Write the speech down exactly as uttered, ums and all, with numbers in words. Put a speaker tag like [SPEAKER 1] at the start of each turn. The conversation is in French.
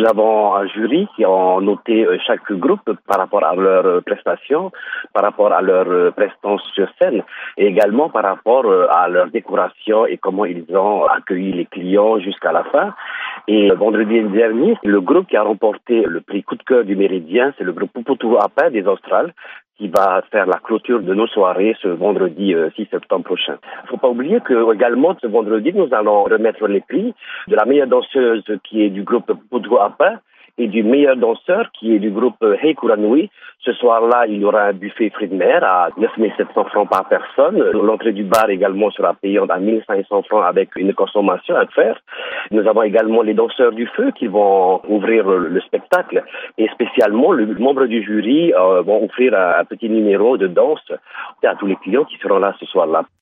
[SPEAKER 1] Nous avons un jury qui a noté chaque groupe par rapport à leurs prestations, par rapport à leur prestance sur scène et également par rapport à leur décoration et comment ils ont accueilli les clients jusqu'à la fin. Et vendredi dernier, le groupe qui a remporté le prix coup de cœur du Méridien, c'est le groupe Puputu Apa des Australes, qui va faire la clôture de nos soirées ce vendredi six septembre prochain. Il ne faut pas oublier que également ce vendredi, nous allons remettre les prix de la meilleure danseuse qui est du groupe Puputu Apa et du meilleur danseur qui est du groupe Hey Kuranui. Ce soir-là, il y aura un buffet fruits de mer à neuf mille sept cents francs par personne. L'entrée du bar également sera payante à mille cinq cents francs avec une consommation à faire. Nous avons également les danseurs du feu qui vont ouvrir le spectacle et spécialement le membre du jury euh, vont offrir un, un petit numéro de danse à tous les clients qui seront là ce soir-là.